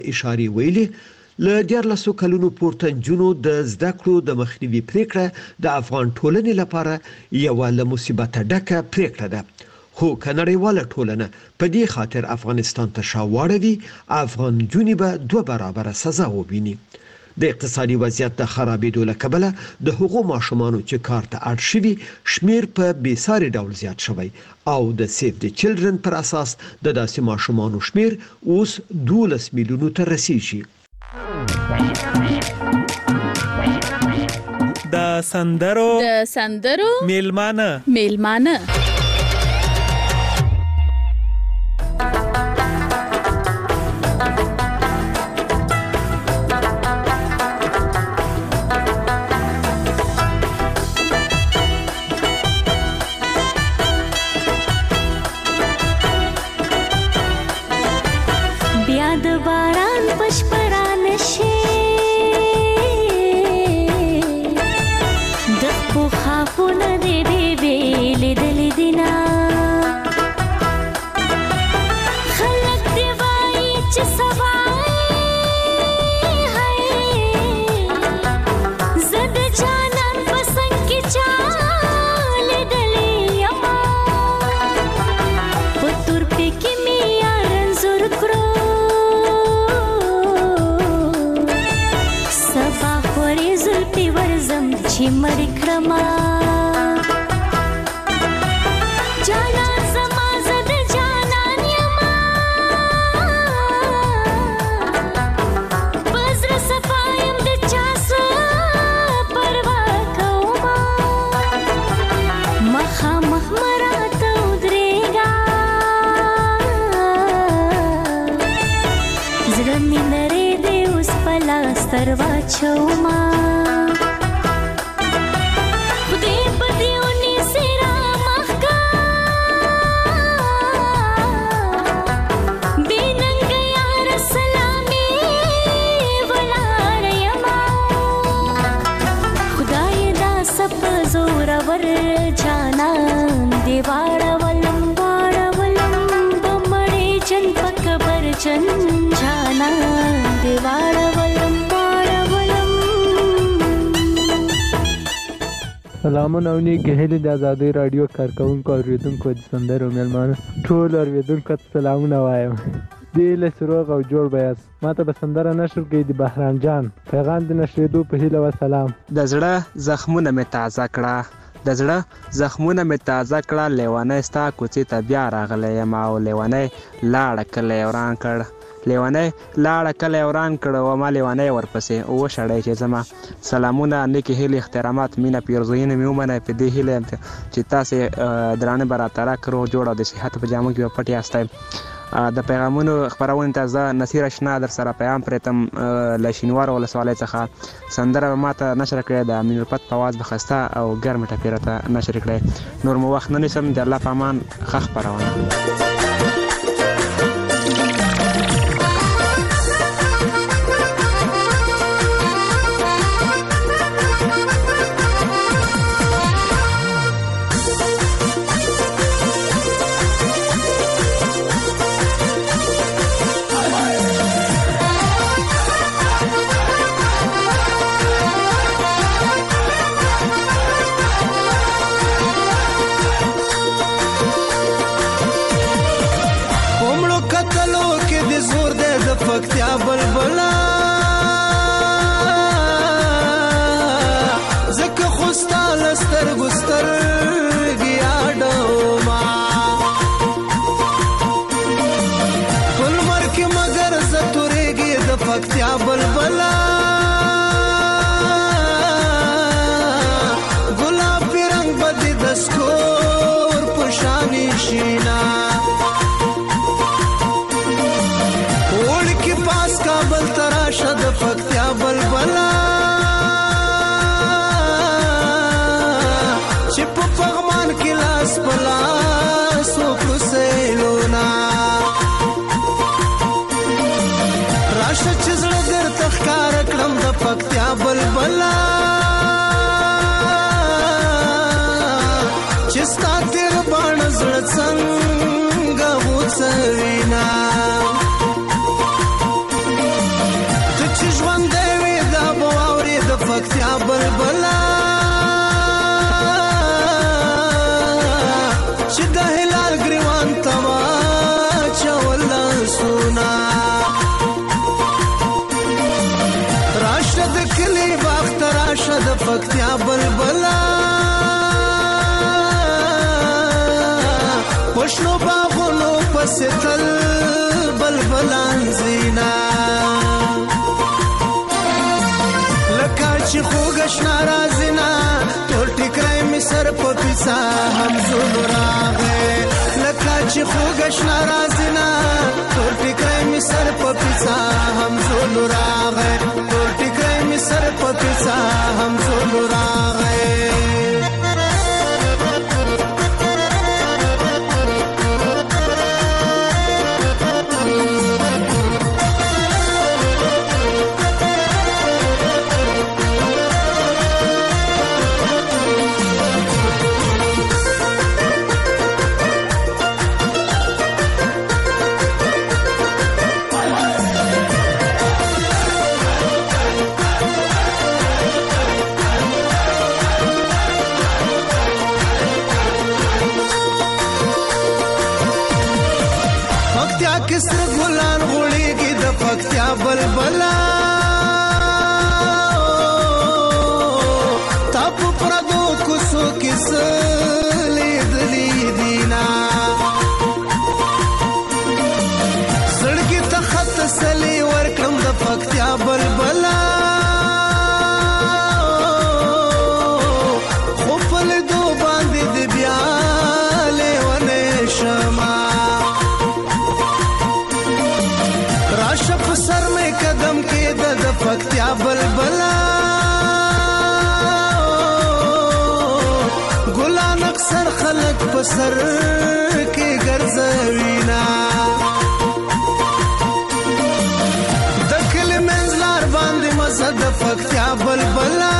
اشارې ویلي له 14 کلونو پورته نجونو د زده کړو د مخنیوي پریکړه د افغان ټولنې لپاره یوه له مصیبته ډکه پریکړه ده. خو که نړیواله ټولنه په دې خاطر افغانستان ته شا واړوي، افغان نجونې به 2 برابره سزا وویني. د اقتصادي وضعیت د خرابېدو له کبله د هغو ماشومانو چې کار ته اړ شوي شمیر په بېساري ډول زیات شوی او د سیف د چلډرن پر اساس د داسې ماشومانو شمیر اوس 12 میلیونو ته رسیږي. د سندرو میلمانه سلامونه او نیکې هیلې د ازادۍ راډیو کارکوونکو اورېدونکو د سندرو میلمانه ټولو اورېدونکو ته سلامونه وایم. دې له روغ او جوړ به یاست. ما ته به سندره نشر کړي د بهرام جان پیغام د نشریدو په هیله و سلام. د زړه زخمونه مې تازه کړه، د زړه زخمونه مې تازه کړه، لیونی ستا کوڅې ته بیا راغلی یم او لیونی لاړه کلی وران کړ، لیونی لاړه کلی وران کړ او ما لیونی ورپسې وشړی چې زما سلامونه نیکې هیلې احترامات مینه پیرزوینه مې ومنئ. په دې هیله یم چې تاسې درانه به راته راکړو جوړ او د صحت په جامو کې به پټ یاستی. د پیغامونو خپرونې ته زه نصیر اشنا در سره پیغام پرېتم له شینوار ولسوالۍ څخه. سندره به ما ته نشر کړې د امین الفت په اواز به ښایسته او ګرمه ټپې راته نشر کړې. نور مو وخت نه نیسم، د الله په امان ښه خپرونه. پکتیا بلبلا زکه خوستا لستر ګستر گیاډو ما کلمر کې مگر زتورېږي د پکتیا بلبلا ګلابي رنگ بدی د سکور پشانی شینا کابل تراشه د پکتیا بلبلا چې په پغمان کې لاس پلاس وکړو سیلونا راشه چې زړه درته ښکاره کړم د پکتیا بلبلا چې ستا تېر باڼه زړه څنګه وڅوينا پکتیا بلبلا چې د هلال ګریوان توا چول سونا راشد کلی باخت راشد پکتیا بلبلا پښنو باغونو پسې تل بلبلان زینا لکه چې خوږش ناراضینا ټول ټیکرای می سر په پیسا هم زول راغې لکه چې خوږش ناراضینا ټول ټیکرای می سر په پیسا هم زول راغې ټول ټیکرای می سر په پیسا هم زول راغې کسر ګلان غوړېږي د پکتیا بلبلا تا په پردو کوڅو کې څه لیدلي دینا زړګي ته خط سلې ورکړم د پکتیا بلبلا خو په لیدو باندې د بیا لیونی شمه سر میں قدم کے د پکتیا بلبلا ګلان اکثر خلق په سر کې ګرځوینا د کلی منځلار باندې مزه د پکتیا بلبلا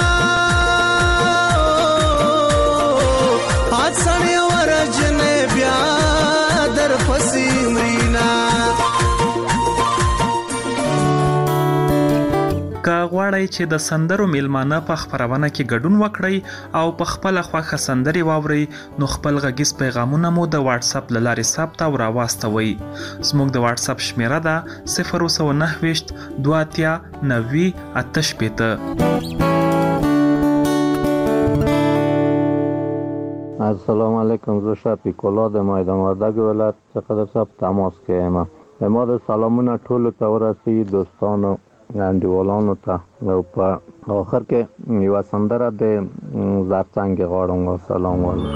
اڅنې ورجنې بیا در پسې مرینا که غواړئ چې د سندرو میلمانه په خپرونه کې ګډون وکړئ او په خپله خوښه سندرې واورئ نو خپل غږیز پیغامونه مو د واتس اپ له لارې ثبت او راواستوئ. زموږ د واتس اپ شمیره ده 029 28 90 88. السلام علیکم. زه شفیق الله د میدان وردګ ولایت څخه در صاحب تماس کوم. ما د سلامونه ټولو ته ورسوي دوستانو انډیوالانو ته او په آخر کې یو سندره د زرڅنګ غواړم. سلام علیکم.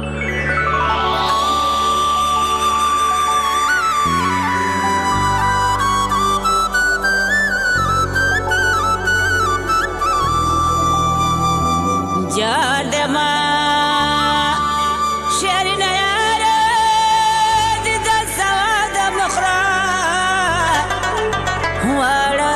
جادما شرنا یاره د سواد مخرا وړه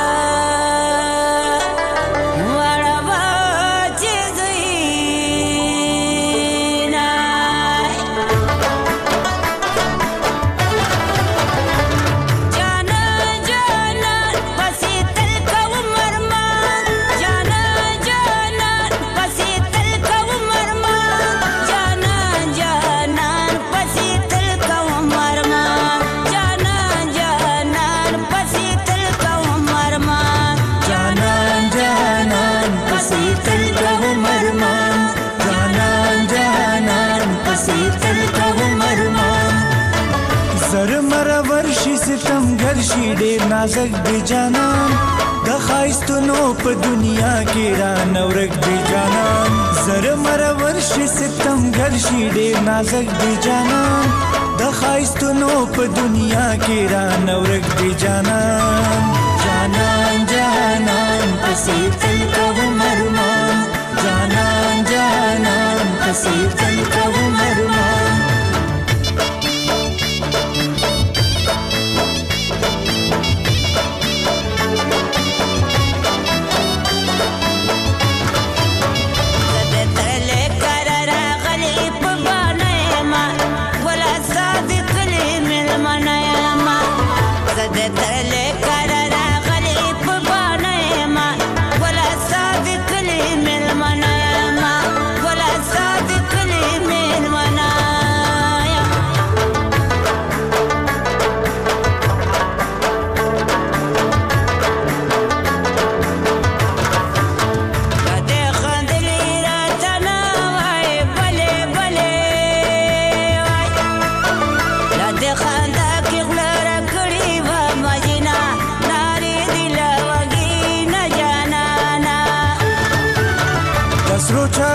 شي ډېر نازک دی جانان د خایستونو په دنیا کې را نورک دی جانان زر مرور شي ستم ګر شي ډېر نازک دی جانان د خایستونو په دنیا کې را نورک دی جانان جانان جانان پسې تل کوم ارمان جانان جانان پسې تل کوم ارمان ترلے کر راغلی په باندې ما ولا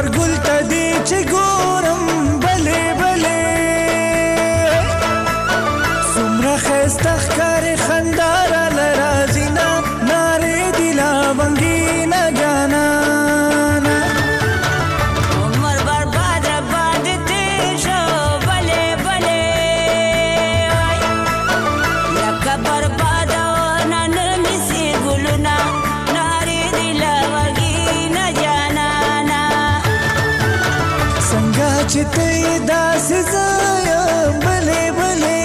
انوار ګل ته دې چې ګورم بلې بلې څومره ښایسته ښکارې خندا راله راځي نه نارې دي لا بنګینه جانانه عمر برباد رباد تیر شو بلې بلې لکه برباد ونه نه نیسي ګلونه نارې دي لا بنګینه جانانه څنګه چې ته یې داسې زه یم بلې بلې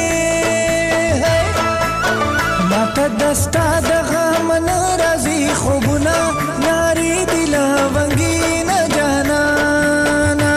ماته دستا د غم نه راځي خوبونه نارې دي له ونګینه جانانه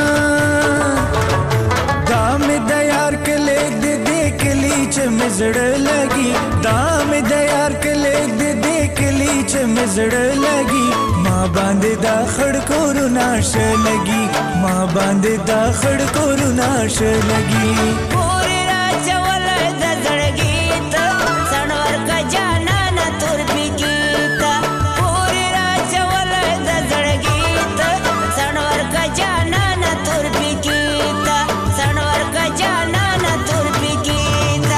دا مې د یار کلی د دې کلي چې مې زړه لګي دا مې د یار کلی د دې کلي چې مې زړه لګي ما باندې دا خړ کورونه ښه لګي ما باندې دا خړ کورونه ښه لګي پورې راچولی د زړګي ته څڼور که جانانه تور پیکي ته پورې راچولی د زړګي ته څڼور که جانانه تور پیکي ته څڼور که جانانه تور پیکي ته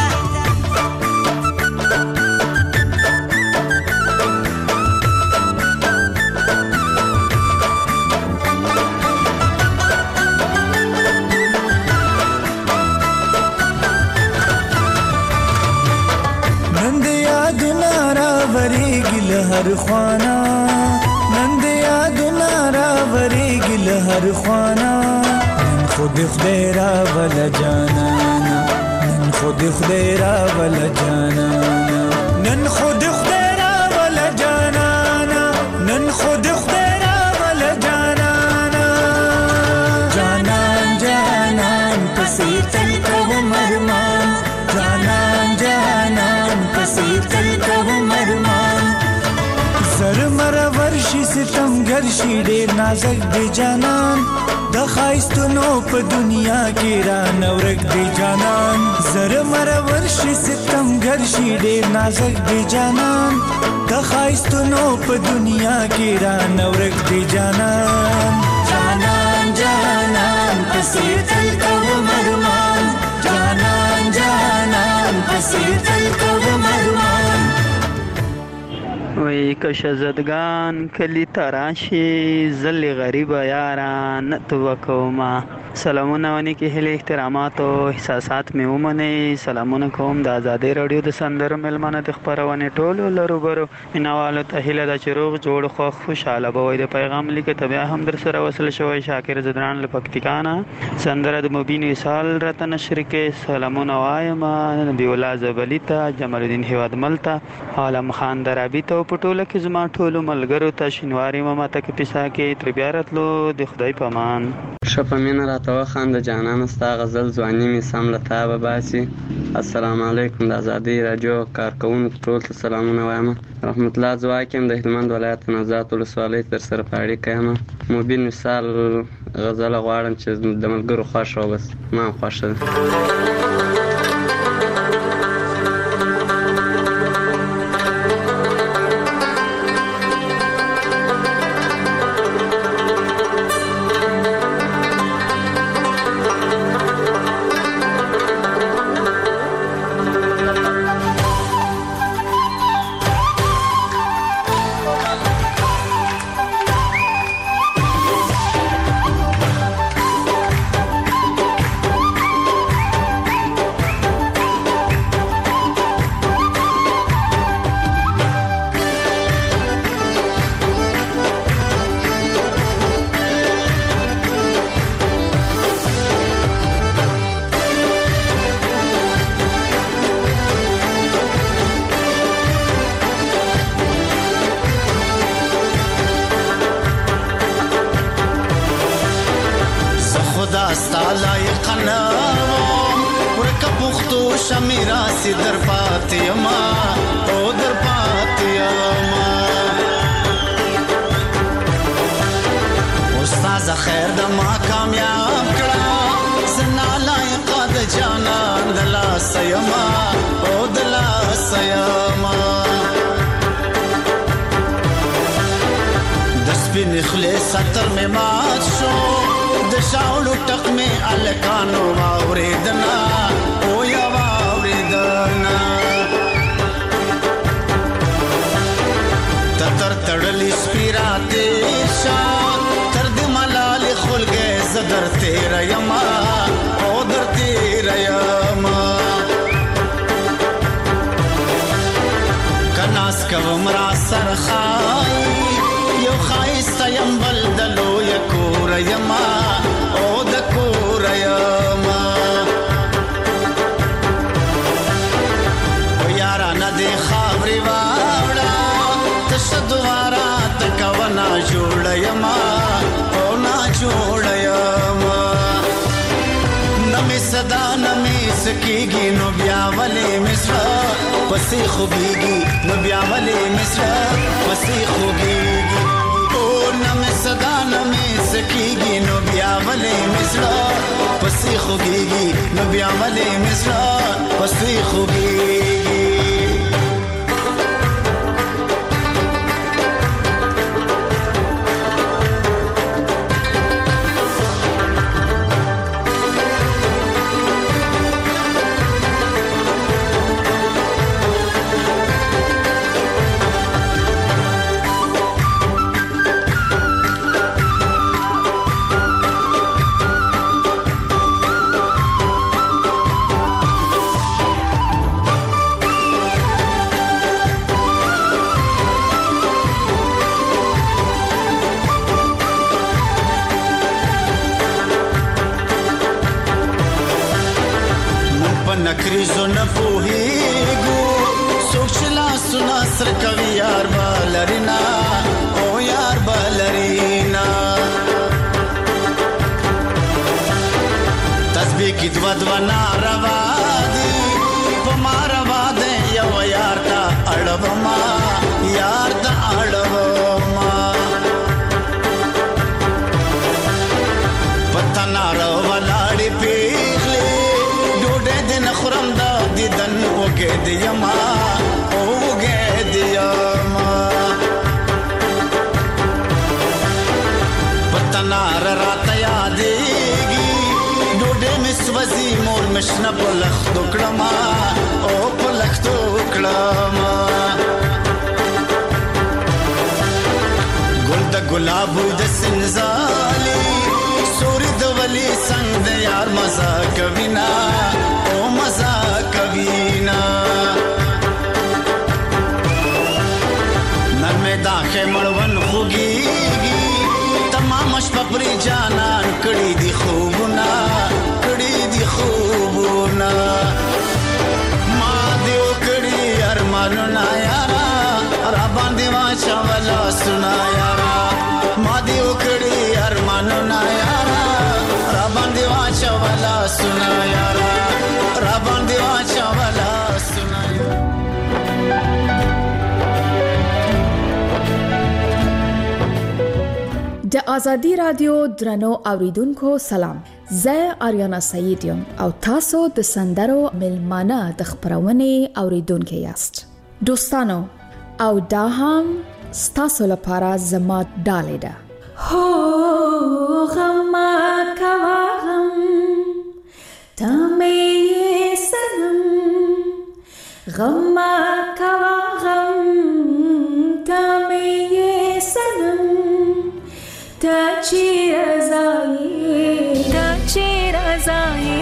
نن د یادونه راورېږي له هر خوانا نن د یادونه راورېږي له هر خوانا نن خو د خدای راوله جانانا نن خو د خدای راوله جانانا نن خو د خدای راوله جانانا نن خو د خدای راوله جانانا جانان جانان پسې تل کوم ارمان جانان جانان پسې تل کوم ارمان زر مره ورشي ستمګر شي ډېر نازک دی جانان د ښایستونو په دنیا کې رانه ورک دی جانان زر مره ورشي ستمګر شي ډېر نازک دی جانان د ښایستونو په دنیا کې رانه ورک دی جانان جانان جانان پسې تل کوم ارمان جانان جانان پسې تل کوم ارمان وی که شزدگان کلی تراشی زل غریب یاران تو کوما سلامونه ونی کې هلي احترامات او احساسات مې ومني سلامونه کوم د آزادۍ رادیو د سندرو ملمنه د خبرونه ټولو لروبرو مینوالو ته هله د چروغ جوړ خو خوشاله بوي د پیغام لیکه تبع هم در سره وصل شوی شاکر زدران لپکتیکانا سندره د مبین وصال رته نشر کې سلامونه وایم نبی الله زبلیتا جمال الدین هواد ملتا عالم خان درابی ته پټوله کې زما ټولو ملګرو ته شینواری ماما ته کې پیسا کې تر بیا راتلو د خدای پامان شپمین راته خان د جانان ستا غزل ځواني می سم لتا به باسي السلام علیکم د آزادۍ رادیو کارکونکو ټول ته سلامونه وایم رحمت الله زواکم د هلمند ولایت نوزاد ولسوالۍ تر سره پاړی کایم مبین مثال غزل غواړم چې د ملګرو خوښ او بس ما خوښ شمیراسی در پاتیما او در پاتیما استاد خیر د ما کامیاب کړه زنا لایق د جانان دلا سیما او دلا سیما سپین خلی ستر می مات شو د شاولو ټق می الکانو واوریدنا او یا واوریدنا تر تړلی سپیرا دیشا تر د ملال خلګه زدر تیر یما او در تیر یما کناس کوم را سرخای یو خایسته یم بل دلو یکور یما او د کور یما او یارا ندی خبري واړه تشدوارا تکونا جوړ یما او نا جوړ یما نمی صدا نمی سکیږي نو بیا ولې مصر پسې خوږيږي نو بیا ولې مصر پسې خوږيږي او نمی صدا نمی سکیږي نو بیا ولې مصر پسې خوږيږي نو بیا ولې مصر پسې خوږيږي نکریزو نپوهیگو سوچلا سنا سر کوي یار بالرینا او یار بالرینا تسبیح کی دوا ناروا دی پما روا دے یو یار تا اړوما یار تا اړوما پتا ناروا لاړې پیغلې خرم دا دیدن وګه دیما او وګه دیما پتنا رات یادېږي ډوډه مسوځي مور مشنه په لخ دوکړما او په لخ دوکړما ګل د ګلاب د سنزالي سوري د ولي څنګه یار مزه کوینا او مزه کوینا نن مې داخه مړون خوږيږي تمام شپه پرې جانان کړي دي خوبونه ما دیو کړي ارمانونه یارا را باندې واچا ولا سنا یارا ما دیو کړي ارمانونه یارا را باندې واچا ولا سنا یارا را باندې واچا ولا سنا د ازادي رادیو درنو اوریدونکو سلام، زه آریانا سعید یم او تاسو د سندرو ملمانه د خبرونې اوریدونکو یاست. دوستانو او دا هم ستاسو لپاره زما ډالۍ ده. هو غم کوا غم تمه سنم، غم کوا غم تمه سنم، تا چیر ازایی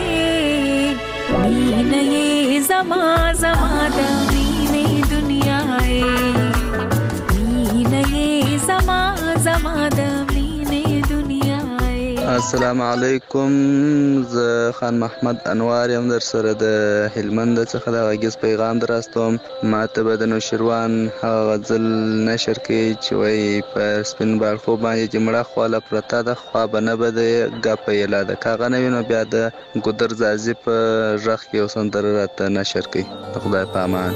مینه زما د مینه دنیای، مینه زما د مینه دنیای. السلام علیکم، زه خان محمد انوار یم در سره د هلمند څخه د غږیز پیغام دراستوم. ماته به د نوشیروان هغه غزل نشر کړي چې وایي پر سپین باړخو باندې چې مړه خواله پرته ده خوا به نه به د ګپه یله ده، که هغه نه وي نو بیا د ګودر ځاځي په غږ کې یو سندره راته نشر کړي. د خدای په امان.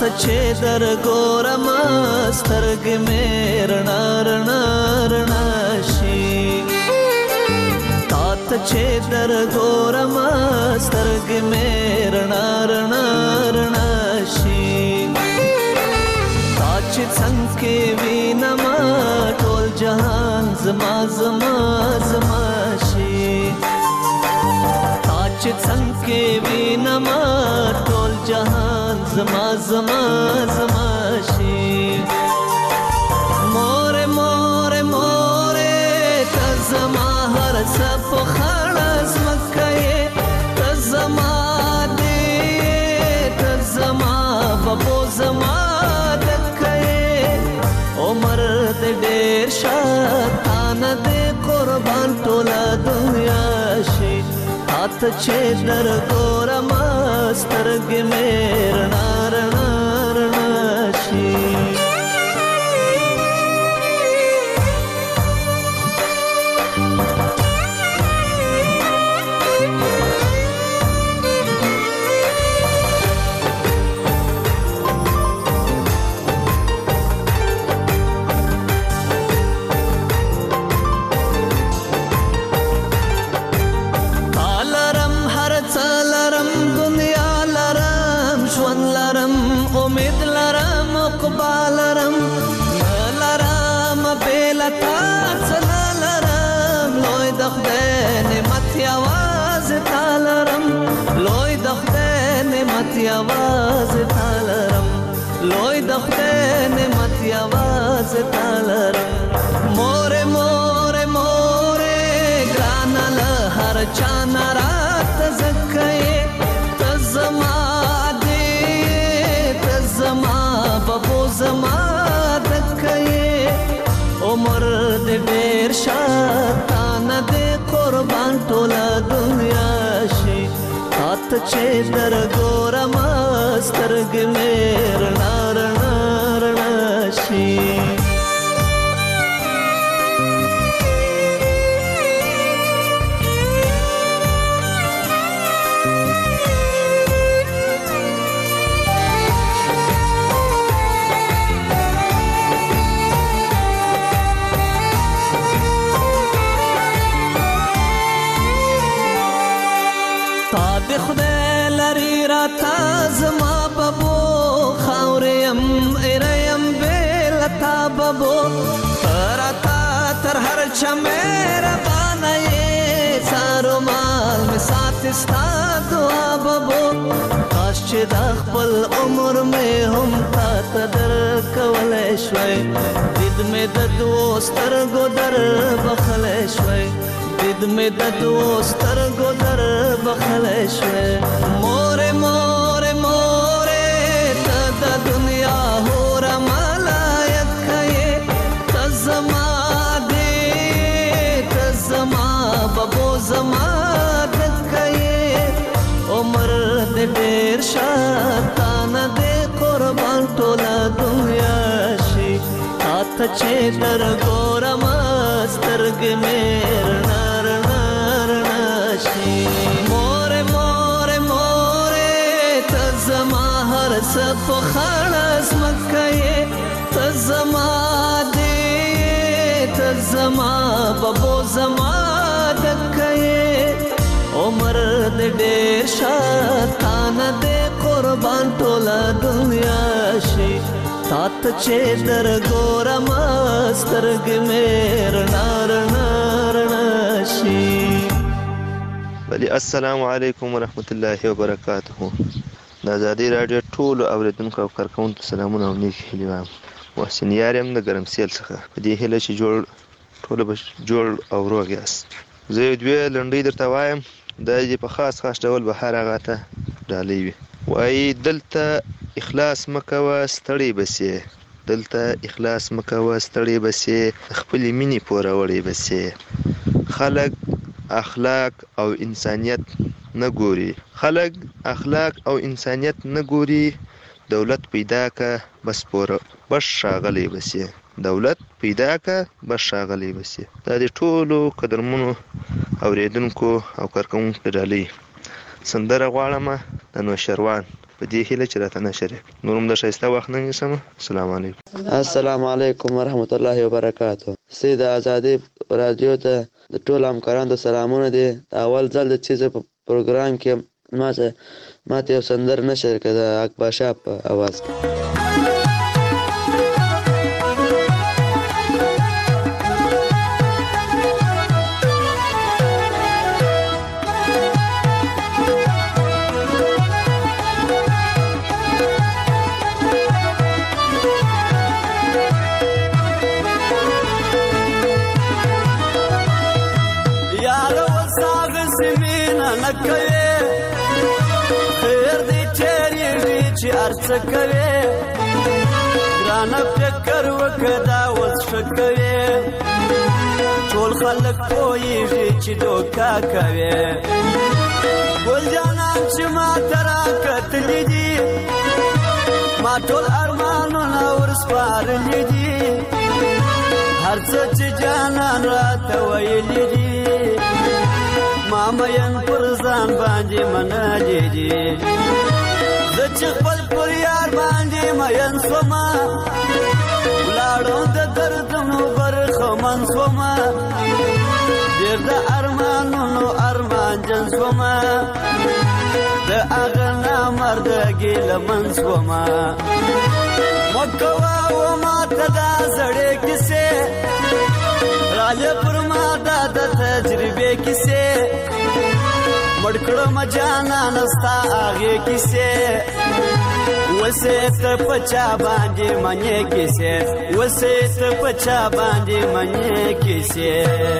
ته چې در ګورم سترګې مې رڼا رڼا رڼا شي تا ته چې در ګورم سترګې مې رڼا رڼا رڼا شي تا چې څنګه کې وینم ټول جهان زما زما زما شي تا چې څنګه کې وینم ټول جهان زما زما زما شي مور مور مور ته زما هر څه په خړه زمکه ته زما دې ته زما بابو زما عمر دې ډېر شاتانه دې قربان ټوله دنیا شي تا ته چې در ګورم سترګې مې رڼا رڼا رڼا شي आवाज तालरम लोई दखते ने मत आवाज तालरम मोरे मोरे मोरे ग्रानल हर चाना रात जक्के तजमा दे तजमा बबो जमा दक्के उमर दे बेर शातान दे कुर्बान टोला दुनिया शी तात چې در ګورم سترګې مې رڼا رڼا رڼا شي خدای لري را تا زما بابو خاوریم ایریم بیل تا بابو را تا تر هر چا مهربانه یې سارو مال می ساتي ستا دعا بابو کاش چې د خپل عمر مې هم تا ته درکولی شوی دید مې د دوو سترګو در بخلی شوی دید میں ددو سترگو در بخلے شوے مورے مورے مورے تا دنیا ہو رمالایت کھئے تزما دے تزما ببو زما دکھئے عمر دے دیر شاتان دے قربان ٹولا دنیا شی تا چې در ګورم سترګې مې رڼا رڼا رڼا شي مور مور مور ته زما هر څه په خړه ځمکه یې ته زما دې ته زما ببو زما دکه یې عمر دې ډېر شاتانه دې قربان ټوله دنیا شي تات چې در ګورم سترګې مې رڼا رڼا رڼا شي ولی السلام علیکم ورحمت الله وبرکاته د ازادي راډیو ټولو اوریدونکو او کارکوونکو سلامونه او نیک هیلې وایم محسن یار یم د ګرمسیل څخه په دې هیله چې ټوله به جوړ او روغ یاست زه یو دوې لنډۍ درته وایم دا دې په خاص ډول به هر هغه ته ډالۍ وي وایي دلته اخلاص مکوه ستړی بسې دلته اخلاص مکوه ستړی بسې خپلې مینې پوروړی بسې خلک اخلاق او انسانیت نه ګوري خلک اخلاق او انسانیت نه ګوري دولت پیدا که بس بس ښاغلی بسې دولت پیدا که بس ښاغلی بسې دا د ټولو قدرمنو اوریدونکو او کارکوونکو ډالۍ سندره غواړمه د نوشروان په دې هیله چې راته نشر نور هم د ښایسته وخت نه نیسم. السلام علیکم. السلام علیکم ورحمت الله وبرکاته. سید ازادي رادیو ته د ټولو همکارانو سلامونه دي. اول ځل د چیز په پروګرام کې ماته یو سندر نشر کړه د اکبر شاه په اواز کې. څه کوي ګرانه فکر وکړه اوس څه کوي ټول خلک پوهېږي چې دوکه کوي ګل جانان چې ما ته راکتلي دي ما ټول ارمانونه ورسپارلي دي هر څه چې جانان راته ویلي دي ما مین پر ځان باندې منلي دي زه چې خپل پر یار باندې مین سومه ولاړم د دردونو برخمن سومه ډېر د ارمانونو ارمانجن سومه د هغه نامردګي لمن سومه مه کوه و ماته دا زړې کیسې راځه پر ما دا د تجربې کیسې مړ کړم جانان ستا هغې کیسې وسې ته په چا باندې منې کیسې وسې ته په چا باندې منې کیسې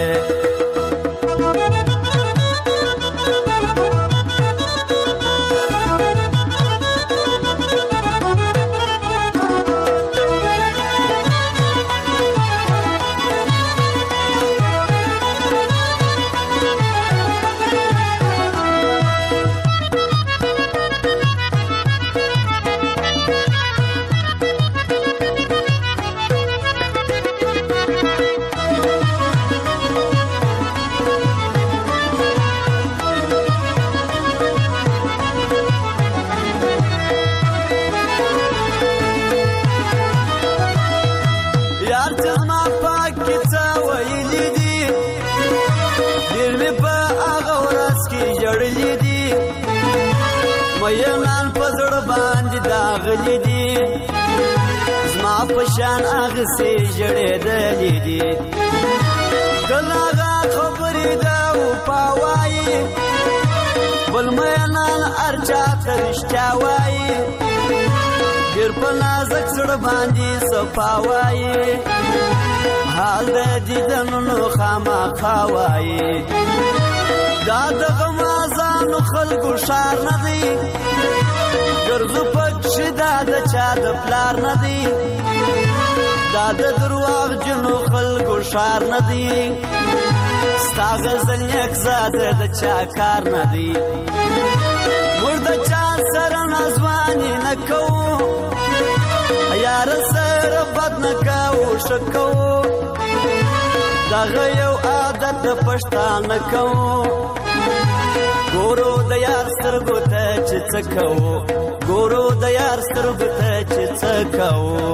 شان اغسې جړېدلې دي کله هغه خبرې دا وپاوایي بل مینان هر چا ته رښتیا وایي ډېر په نازک زړه باندې صفا وایي حال د دیدنونو خامخا وایي دا د غمازانو خلکو ښار نه دی ګرځو پکښې دا د چا د پلار نه دی دا د درواغجنو خلکو ښار نه دی ستا غزل نیک زاده د چا کار نه دی موږ د چا سره نازواني نه کوو یاره سره بد نه کوو ښه کوو دغه یو عادت د پښتانه کوو ګورو د یار سترګو ته چې څه کوو ګورو د یار سترګو ته چې څه کوو.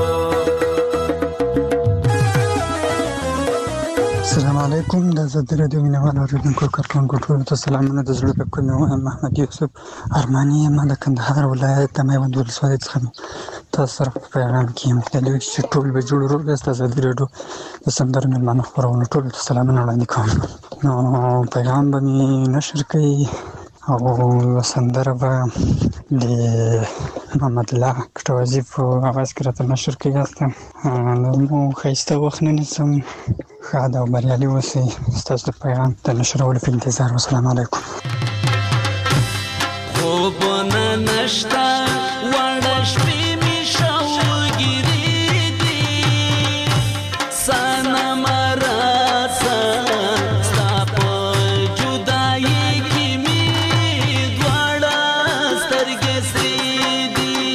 السلام علیکم د ازادي راډیو مینوالو اوریدونکو کارکوونکو ټولو ته سلامونه. د زړه له کومې وایم محمد یوسف ارماني یم د کندهار ولایت د میوند ولسوالۍ څخه تاسو سره په پیغام کې یم دلته چې ټول به جوړ روغ یاست. ازادي راډیو د سندرو مېلمانه خپرونو ټولو ته سلامونه وړاندې کوم. نو پیغام به مې نشر کوي او سندره به د محمد الله کټوازي په اواز کې راته نشر کوي. هستم نو ښایسته وخت نه نیسم. ښاد او بریالي اوسئ. ستاسو د پیغام د نشرولو په انتظار. والسلام علیکم. خوبونه نشته وړه شپې مې شوګیرې دي صنمه راسه ستا په جدایۍ کې مې دواړه سترګې سرې دي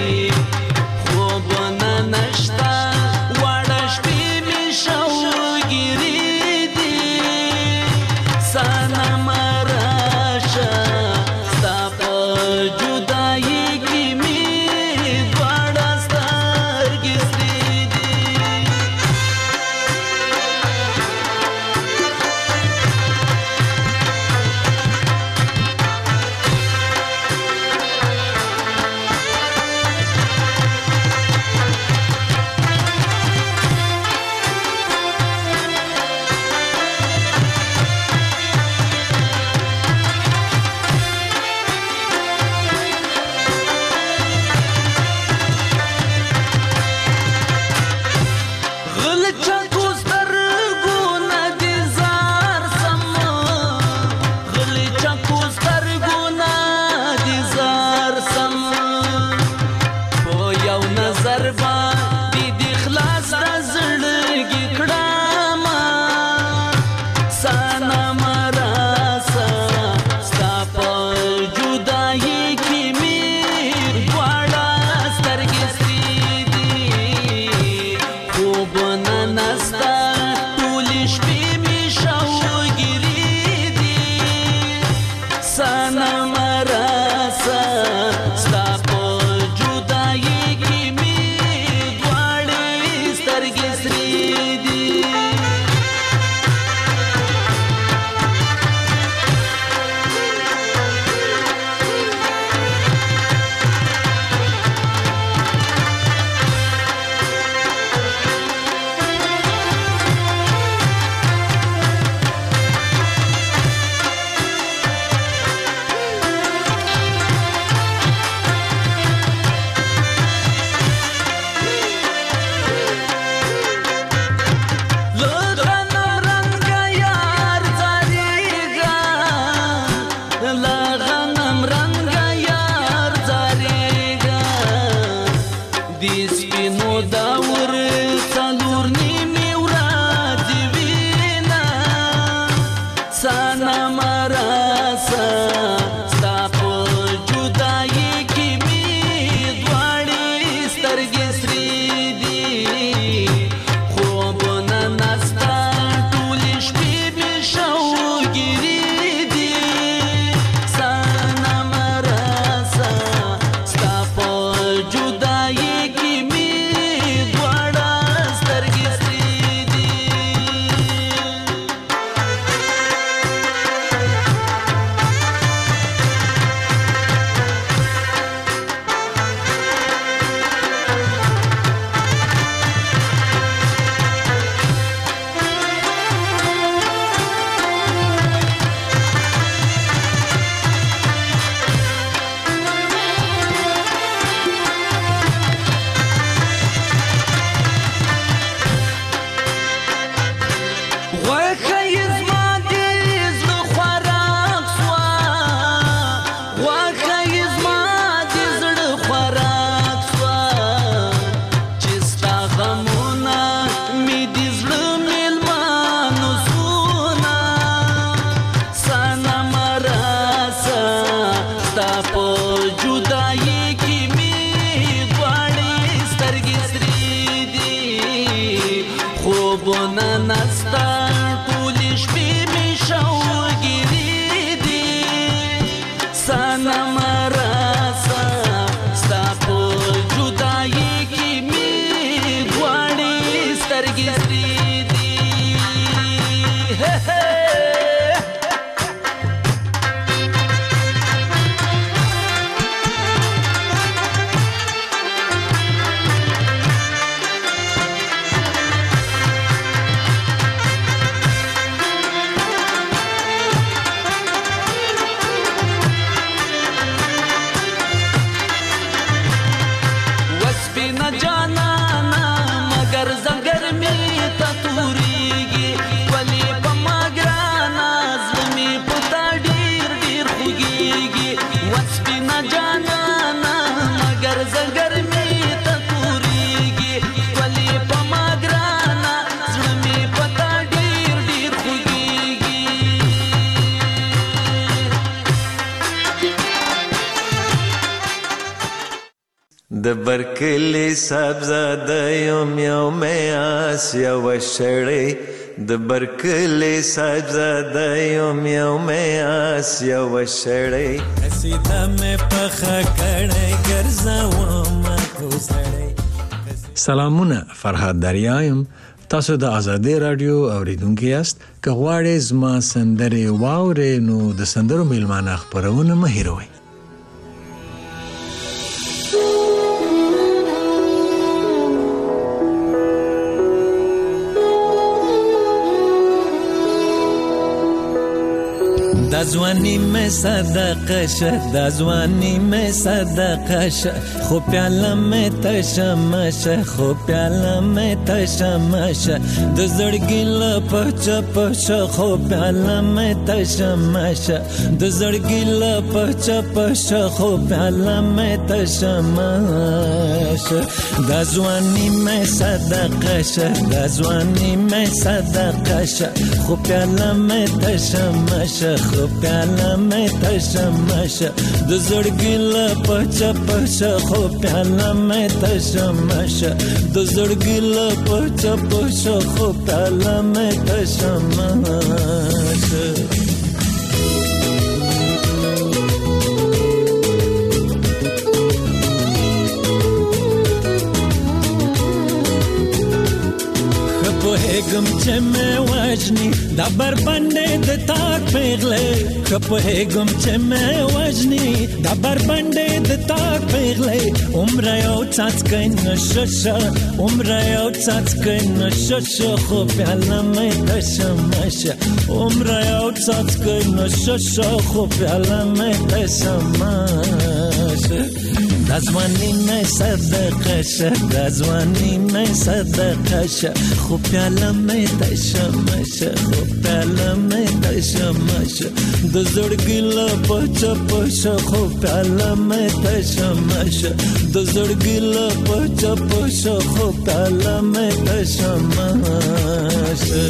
خوبونه نشته وړه شپې مې شوګیرې دي صنمه راشه ستا په جدایۍ د سپینو داور څلور نیمې ورځې وینا سانا مراسا ستا په جدایي کې مې دواړې سترګې سرې دي خوبونه نسته ټولې شپې مې شوګیرې دي سانا مراسا ستا په جدایي کې مې دواړه سترګې سرې دي غوښه یې زما د زړه خوراک سوه غوښه یې زما د زړه خوراک سوه چې ستا غمونه مې د زړه مېلمانو سونه سانا مراسا ستا په جدایي کې مې دواړې سترګې سرې دي خوبونه نسته ټولې شپې مې شوګیرې دي سانا مراسا ستا په جدایي کې مې دواړې سترګې سرې دي وسپینه جانانا مگر زنګر مې ته تورېږي ولې په ما ګرانه زړه مې په تا ډېر ډېر خوږېږي وسپینه جانانا مگر زنګر مې ته تورېږي ولې په ما ګرانه زړه مې په تا ډېر ډېر خوږېږي د برکلي صاحبزاده یم یو مې آس یوه شړۍ د برکلي صاحبزاده یم یو مې آس یوه شړۍ قصیده مې پخه کړی ګرځومه کوزړی سلامونه فرهاد دریا یم تاسو د ازادي رادیو اوریدونکو یاست که غواړئ زما سندرې واورئ نو د سندرو میلمانه خپرونه مه هېروئ دا ځواني مې صدقه شه دا ځواني مې صدقه شه خو پیاله مې تشه مشه خو پیاله مې تشه مشه د زړګي له پچه پشه خو پیاله مې تشه مشه د زړګي له پچه پشه خو پیاله مې تشه مشه دا ځواني مې صدقه شه دا ځواني مې صدقه شه خو پیاله مې تشه مشه خو پیاله مې تشه مشه د زړګي له پچه پشه خو پیاله مې تشه مشه د زړګي له پچه پشه خو پیاله مې تشه مشه پوهېږم چې مې وژني دا بربنډې د تاک پیغلې ښه پوهېږم چې مې وژني دا بربنډې د تاک پیغلې عمره یو څاڅکی نشه شه عمره یو څاڅکی نشه شه خو پیاله مې تشه مشه عمره یو څاڅکی نشه شه خو پیاله مې تشه مشه د ځواني مې صدقه شه د ځواني مې صدقه شه خو پیاله مې تشه مشه خو پیاله مې تشه مشه د زړګي له پچه پشه خو پیاله مې تشه مشه د زړګي له پچه پشه خو پیاله مې تشه مشه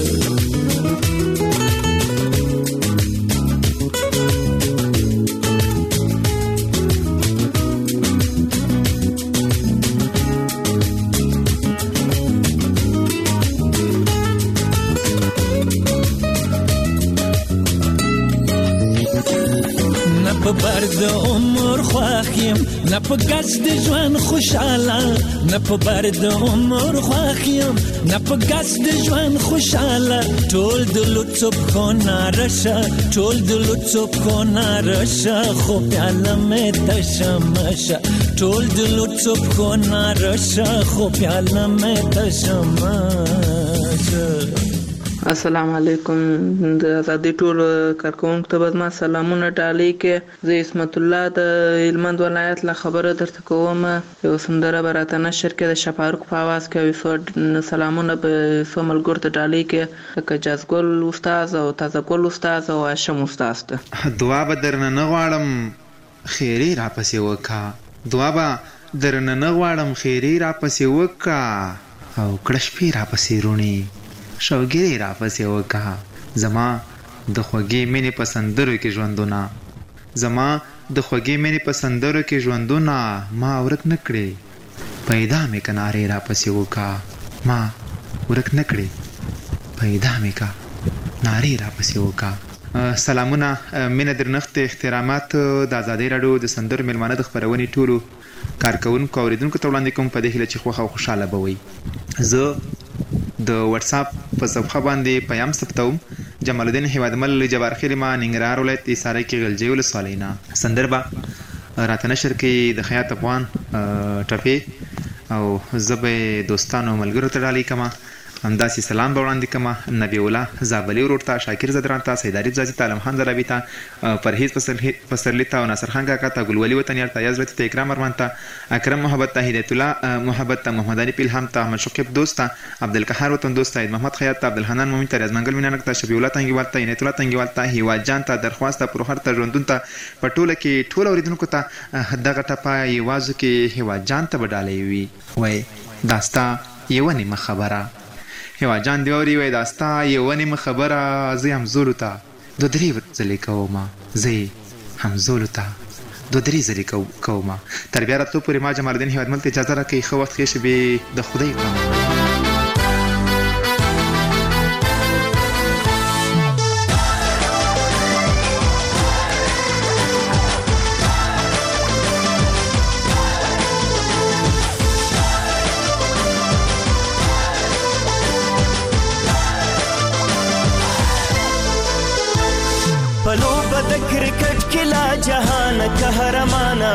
په بر د عمر خواخیم نه په ګز د ژوند خوشاله نه په بر د عمر خواخیم نه په ګز د ژوند خوشاله ټول د لطف خو نارشه ټول د لطف خو نارشه خو پیاله مې تشه مشه ټول د لطف خو نارشه خو پیاله مې تشه مشه السلام علیکم د آزادۍ ټول کارکونکو ته ما سلامونه ډالۍ کې زه اسمت الله د هلمند ولایت له خبره درته کوم یو سندره به راته نشر کې د شفاروق په اواز کې څو سلامونه به څو ملګرو ته ډالۍ کې لکه جازګل استاد او تازه ګل استاد او هاشم استاد ته دعا به درنه نه غواړم خیري راپسې وکا دعا به درنه نه غواړم خیري راپسې وکا او کړشپې راپسې رونی شوګری را پسې وکا زما د خوږې مینې په سندرو کې ژوندونه زما د خوږې مینې په سندرو کې ژوندونه ما ورک نه کړې پیدا مې کنارې را پسې وکا ما ورک نه کړې پیدا مې کا نارې را پسې وکا سلامونه مینه درنښت احترامات د آزادۍ راډیو د سندرو میلمانه د خپرونې ټولو کارکونکو اوریدونکو ته وړاندې کوم په دې هیله چې خوښ او خوشحاله به وي زه د واتس اپ په صفحه باندې پیام ثبتوم جمال الدین هیوادمل جبار خیل ما ننګرهار ولایت ساره کې غلجی ولسوالۍ نه سندربه راته نشر کې د خیاط افغان ټپې او زبې دوستانو ملګرو ته ډالۍ کما همداسې سلام به وړاندې کما نبی الله زابلی ورور ته شاکر زدران ته سید عارف زازي ته علم خان زلابي ته پرهیز پسرلی ته او ناصر خان کاکا ته ګلولي وطنیار ته یزرت ته اکرام ارمان ته اکرم محبت ته هدایت الله محبت ته محمد علي پیلهم ته احمد شکیب دوست ته عبدالقهار وطن دوست ته محمد خیاط ته عبدالحنان مومن ته رزمنګل مینانک ته شفیع الله تنګیوال ته عنایت الله تنګیوال ته هیوا جان ته درخواست ته پروخر ته ژوندون ته پټوله کې ټول اوریدونکو ته دغه ټپه یوازو کې هیوا جان ته بدالې وي وای داستا یو نیمه خبره هیوا جان دی اوري وای داستا یو نیمه خبره زه هم زولو ته دو درې ځلې کوم زه هم زولو ته دو درې ځلې کوم تر بیا راتلو پورې ما جمال الدین هیوادمل ته اجازه راکړئ ښه وخت ښې شبې د خدای په امان پلوبه د کرکټ کې لا جهان قهرمانا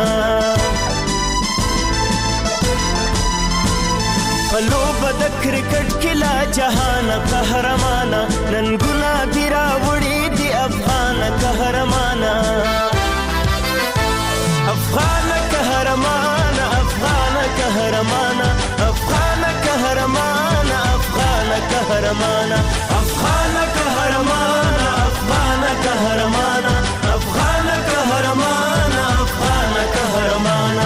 پلوبه د کرکټ کې لا جهان قهرمانا نن ګلابي راوړي دی افغان قهرمانا افغان قهرمانا افغان قهرمانا افغان قهرمانا افغان قهرمانا افغان قهرمانا افغان قهرمانا افغان قهرمانا افغان قهرمانا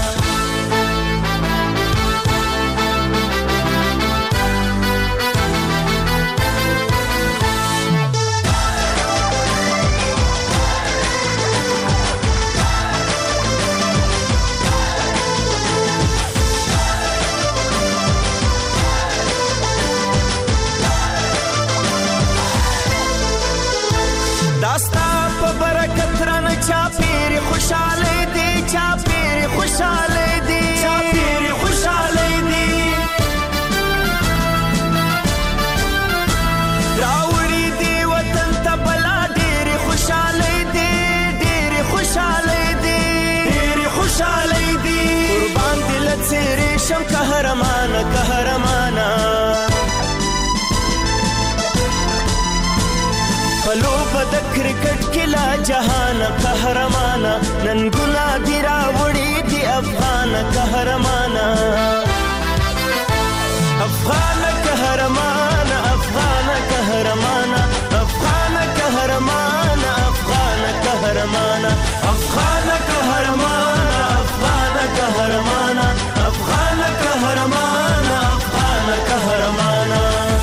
داستا په برکت رانه چا پیری خوشاله دی چا پیری خوشاله دی چا پیری خوشاله دی راوړي دی وطن ته بلا ډېری خوشاله دی ډېری خوشاله دی ډېری خوشاله دی قربان دل څیرې شم قهرمانه قهرمانه پلوبه د کرکټ کې لا جهان قهرمانا نن ګلابي راوړي دی افغان افغان قهرمانا افغان قهرمانا افغان قهرمانا افغان قهرمانا افغان قهرمانا افغان قهرمانا افغان قهرمانا افغان قهرمانا افغان قهرمانا.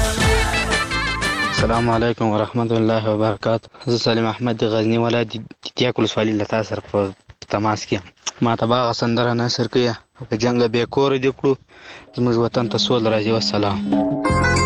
السلام علیکم ورحمت الله وبرکاته. زه سلیم احمد د غزنی ولایت د تیاکل ولسوالۍ له تاسو سره په تماس کې یم. ما ته به هغه سندره نثر کوي په جنګ بې کوره دې کړو زموږ وطن ته سوله راځي. والسلام.